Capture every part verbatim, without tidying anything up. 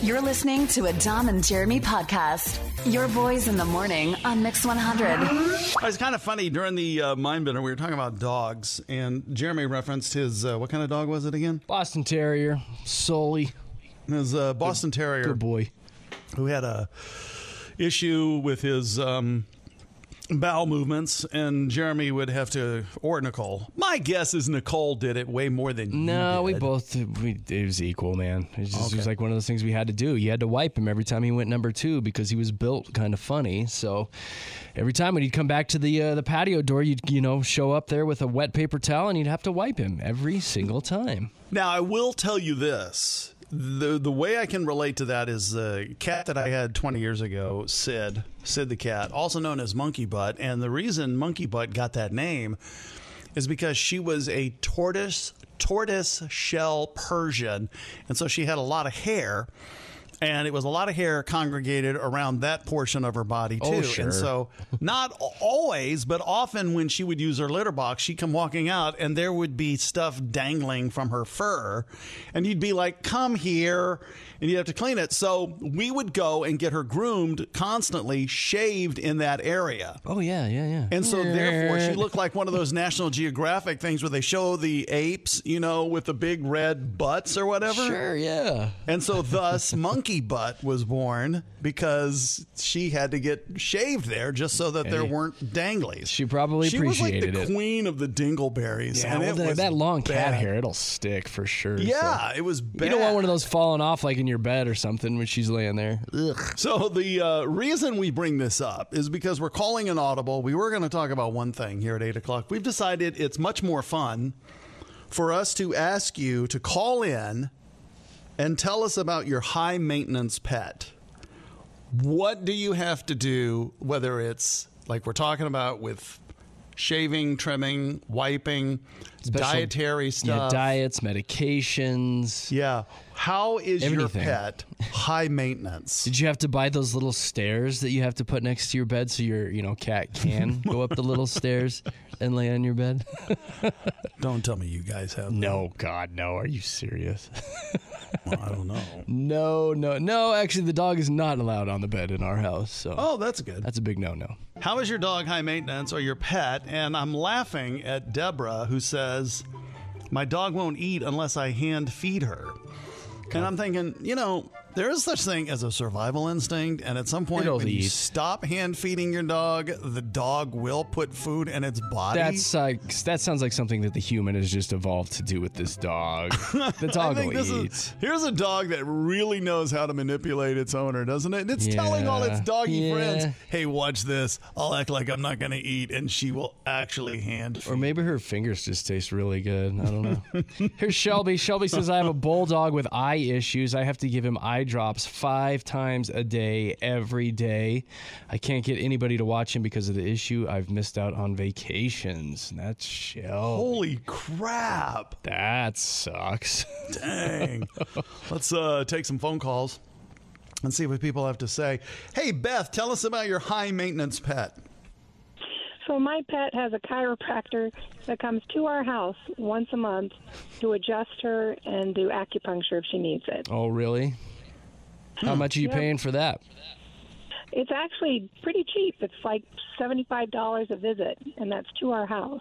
You're listening to a Dom and Jeremy podcast. Your boys in the morning on Mix one hundred. It's kind of funny. During the uh, Mind Bender, we were talking about dogs, and Jeremy referenced his, uh, what kind of dog was it again? Boston Terrier, Sully. His uh, Boston good, Terrier. Good boy. Who had a issue with his um, bowel movements, and Jeremy would have to, or Nicole. My guess is Nicole did it way more than No, you did. we both, we, it was equal, man. It, just, Okay. it was like one of those things we had to do. You had to wipe him every time he went number two because he was built kind of funny. So every time when he'd come back to the uh, the patio door, you'd, you know, show up there with a wet paper towel and you'd have to wipe him every single time. Now, I will tell you this. The the way I can relate to that is the cat that I had twenty years ago, Sid, Sid the cat, also known as Monkey Butt. And the reason Monkey Butt got that name is because she was a tortoise tortoise shell Persian. And so she had a lot of hair. And it was a lot of hair congregated around that portion of her body, too. Oh, sure. And so not always, but often when she would use her litter box, she'd come walking out and there would be stuff dangling from her fur. And you'd be like, come here. And you'd have to clean it. So we would go and get her groomed constantly, shaved in that area. Oh, yeah, yeah, yeah. And so therefore she looked like one of those National Geographic things where they show the apes, you know, with the big red butts or whatever. Sure, yeah. And so thus Monkey Butt was born because she had to get shaved there just so that there Hey. weren't danglies. She probably She was like appreciated the it. queen of the dingleberries. Yeah, and well, it that, was that long cat bad. hair, it'll stick for sure. Yeah, so. it was bad. You don't want one of those falling off like in your bed or something when she's laying there. Ugh. So the uh, reason we bring this up is because we're calling an audible. We were going to talk about one thing here at eight o'clock. We've decided it's much more fun for us to ask you to call in and tell us about your high maintenance pet. What do you have to do, whether it's like we're talking about with shaving, trimming, wiping, Special- dietary Yeah, stuff? diets, medications. Yeah. How is your Everything. pet high maintenance? Did you have to buy those little stairs that you have to put next to your bed so your, you know, cat can go up the little stairs and lay on your bed? Don't tell me you guys have. No, God, no. Are you serious? Well, I don't know. No, no, no. Actually, the dog is not allowed on the bed in our house. So Oh, that's good. that's a big no-no. How is your dog high maintenance or your pet? And I'm laughing at Deborah, who says, my dog won't eat unless I hand feed her. And I'm thinking, you know, there is such thing as a survival instinct, and at some point It'll when you eat. stop hand feeding your dog, the dog will put food in its body. That's like that sounds like something that the human has just evolved to do with this dog. The I dog think will this eat. is here's a dog that really knows how to manipulate its owner, doesn't it? And it's telling all its Yeah. doggy Yeah. friends, "Hey, watch this. I'll act like I'm not going to eat," and she will actually hand feed. Or maybe her fingers just taste really good. I don't know. Here's Shelby. Shelby says, I have a bulldog with eye issues. I have to give him eye drops five times a day, every day. I can't get anybody to watch him because of the issue. I've missed out on vacations. That's Shelby. Holy crap. That sucks. Dang. Let's uh, take some phone calls and see what people have to say. Hey, Beth, tell us about your high maintenance pet. So my pet has a chiropractor that comes to our house once a month to adjust her and do acupuncture if she needs it. Oh, really? How much are you Yep. paying for that? It's actually pretty cheap. It's like seventy-five dollars a visit, and that's to our house.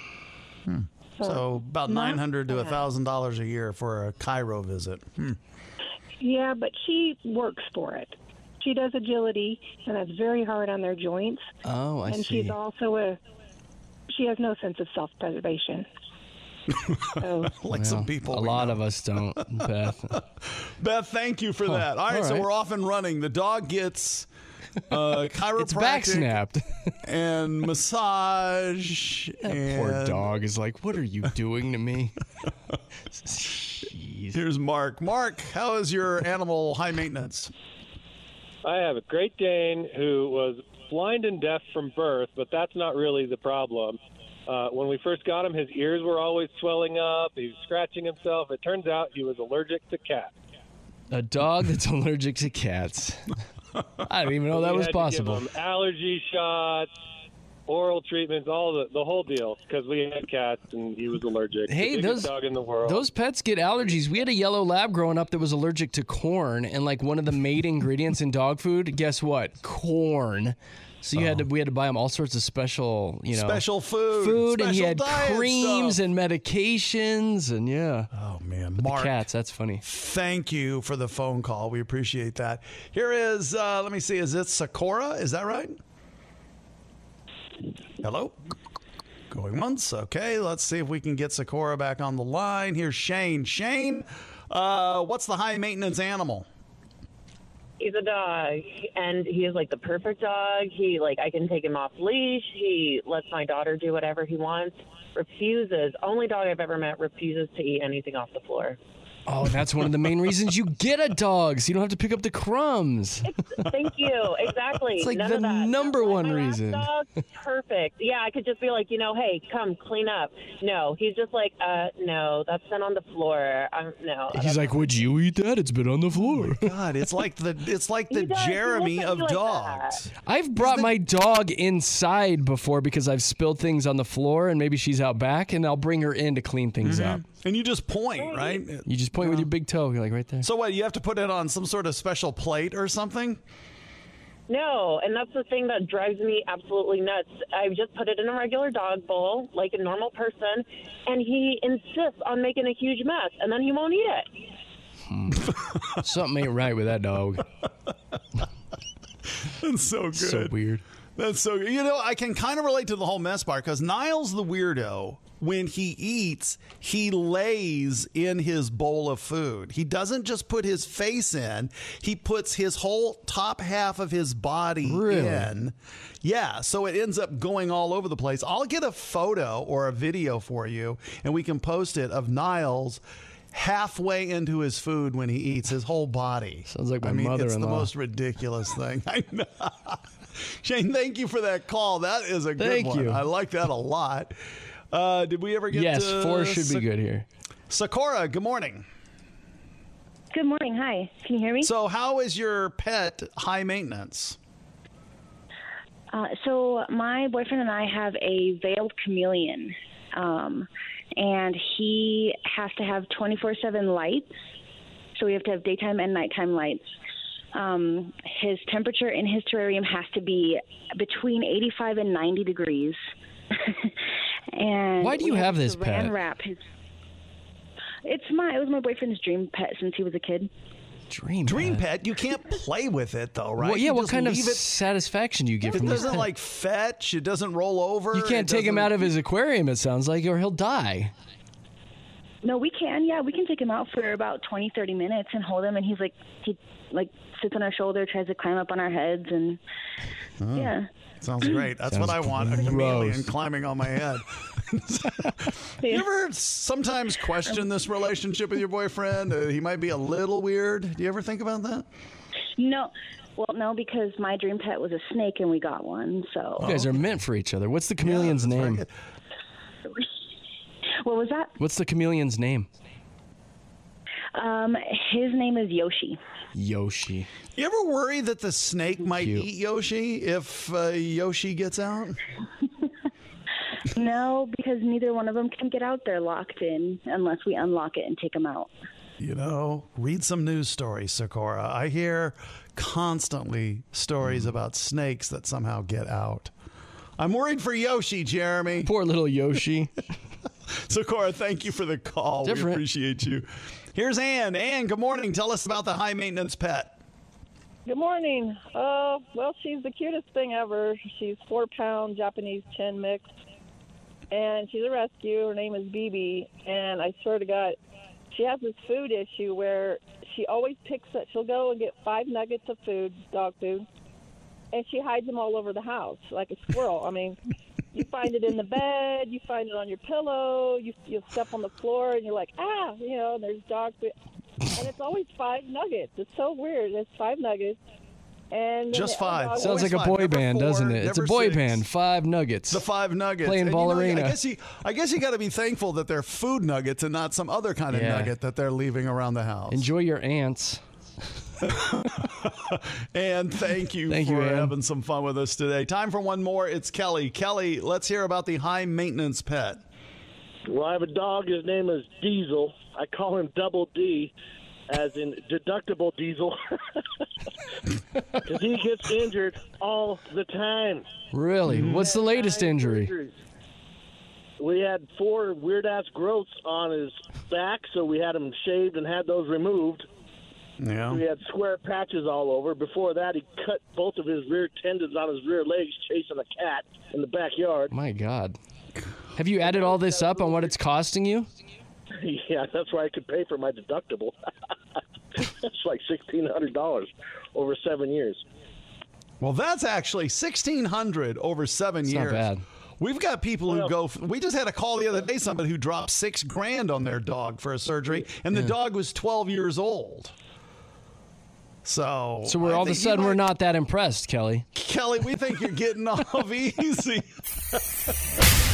So about not nine hundred dollars to bad. one thousand dollars a year for a chiro visit. Hmm. Yeah, but she works for it. She does agility, and that's very hard on their joints. Oh, I and see. she's also a, she has no sense of self-preservation. So, Like some Well, people. A we lot know. of us don't, Beth. Beth, thank you for that. All right, all so right. we're off and running. The dog gets uh, chiropractic It's back snapped. and massage. That and poor dog is like, what are you doing to me? Jeez. Here's Mark. Mark, how is your animal high maintenance? I have a Great Dane who was blind and deaf from birth, but that's not really the problem. Uh, when we first got him, his ears were always swelling up. He was scratching himself. It turns out he was allergic to cats. A dog that's allergic to cats. I didn't even know that We was had possible. To give him allergy shots, oral treatments, all the the whole deal, because we had cats and he was allergic. Hey, the biggest those dog in the world. those pets get allergies. We had a yellow lab growing up that was allergic to corn, and like one of the main ingredients in dog food, guess what? Corn. So you oh. had to we had to buy him all sorts of special, you know, special food, food, special and he had creams stuff. and medications, and yeah. Oh man, but Mark, the cats, that's funny. Thank you for the phone call. We appreciate that. Here is, uh, let me see, is it Sakura? Is that right? Hello. Going once. Okay, let's see if we can get Sakura back on the line. Here's Shane. Shane, uh, what's the high maintenance animal? He's a dog, and he is like the perfect dog. He like I can take him off leash. He lets my daughter do whatever he wants. Refuses. Only dog I've ever met refuses to eat anything off the floor. Oh, that's one of the main reasons you get a dog, so you don't have to pick up the crumbs. It's, thank you. Exactly. It's like None the of that. number That's one my last reason. Dog, perfect. Yeah, I could just be like, you know, hey, come clean up. No, he's just like, uh, no, that's been on the floor. I'm, no. He's like, would you eat that? It's been on the floor. Oh God, it's like the it's like the He does. He Jeremy looks at of you like dogs. that. I've brought my dog inside before because I've spilled things on the floor, and maybe she's out back, and I'll bring her in to clean things Mm-hmm. up. And you just point, right? You just point with your big toe. You're like right there. So what? You have to put it on some sort of special plate or something? No, and that's the thing that drives me absolutely nuts. I just put it in a regular dog bowl, like a normal person, and he insists on making a huge mess, and then he won't eat it. Hmm. Something ain't right with that dog. That's so good. So weird. That's so good. You know, I can kind of relate to the whole mess part because Niles the weirdo, when he eats, he lays in his bowl of food. He doesn't just put his face in. He puts his whole top half of his body Really? in. Yeah, so it ends up going all over the place. I'll get a photo or a video for you, and we can post it of Niles halfway into his food when he eats, his whole body. Sounds like my I mean, it's the mother-in-law. most ridiculous thing. I know. Shane, thank you for that call. That is a good Thank one. you. I like that a lot. Uh, did we ever get Yes, to four should Sa- be good here. Sakura, good morning. Good morning. Hi. Can you hear me? So how is your pet high maintenance? Uh, so my boyfriend and I have a veiled chameleon, um, and he has to have twenty-four seven lights. So we have to have daytime and nighttime lights. Um, his temperature in his terrarium has to be between eighty-five and ninety degrees. And Why do you we have to this saran pet? Wrap his, it's my it was my boyfriend's dream pet since he was a kid. Dream Dream pet. pet, you can't play with it though, right? Well, yeah, You what just kind of leave it. satisfaction do you get It from this doesn't pet? like fetch. It doesn't roll over. You can't it take him doesn't- out of his aquarium, it sounds like, or he'll die. No, we can. Yeah, we can take him out for about twenty, thirty minutes and hold him. And he's like, he like sits on our shoulder, tries to climb up on our heads. And yeah. Sounds great. That's what I Sounds want, a gross. chameleon climbing on my head. You Yeah. ever sometimes question this relationship with your boyfriend? Uh, he might be a little weird. Do you ever think about that? No. Well, no, because my dream pet was a snake and we got one. So You guys are meant for each other. What's the chameleon's Yeah, that's very name? good. what was that? What's the chameleon's name? Um, his name is Yoshi. Yoshi. You ever worry that the snake might Cute. eat Yoshi if uh, Yoshi gets out? No, because neither one of them can get out there locked in unless we unlock it and take them out. You know, read some news stories, Sakura. I hear constantly stories about snakes that somehow get out. I'm worried for Yoshi, Jeremy. Poor little Yoshi. Sakura, thank you for the call. We Different. appreciate you. Here's Ann. Ann, good morning. Tell us about the high maintenance pet. Good morning. Uh, well, she's the cutest thing ever. She's four pound Japanese chin mix, and she's a rescue. Her name is Bibi, and I swear to God, she has this food issue where she always picks it. She'll go and get five nuggets of food, dog food, and she hides them all over the house like a squirrel. I mean, you find it in the bed, you find it on your pillow, you you step on the floor, and you're like, ah, you know, and there's dog food. And it's always five nuggets. It's so weird. It's five nuggets. And Just the other five. dog- So- Sounds Always like a five. boy Never band, four, doesn't it? It's a never boy six. band. Five nuggets. The five nuggets. Playing And, you know, ballerina. I guess you, I guess you got to be thankful that they're food nuggets and not some other kind of Yeah. nugget that they're leaving around the house. Enjoy your ants. And thank you Thank for you, Ann. having some fun with us today. Time for one more. It's Kelly. Kelly, let's hear about the high maintenance pet. Well, I have a dog. His name is Diesel. I call him Double D, as in deductible diesel, because he gets injured all the time. Really? What's the latest injury? Surgeries. We had four weird-ass growths on his back, so we had him shaved and had those removed. Yeah. We had square patches all over. Before that, he cut both of his rear tendons on his rear legs chasing a cat in the backyard. My God. Have you added all this up on what it's costing you? Yeah, that's why I could pay for my deductible. It's like sixteen hundred dollars over seven years. Well, that's actually sixteen hundred dollars over seven It's years. not bad. We've got people who go. We just had a call the other day. Somebody who dropped six grand on their dog for a surgery, and the dog was twelve years old. So, So we're I all of a think you sudden we're might- not that impressed, Kelly. Kelly, we think you're getting off easy.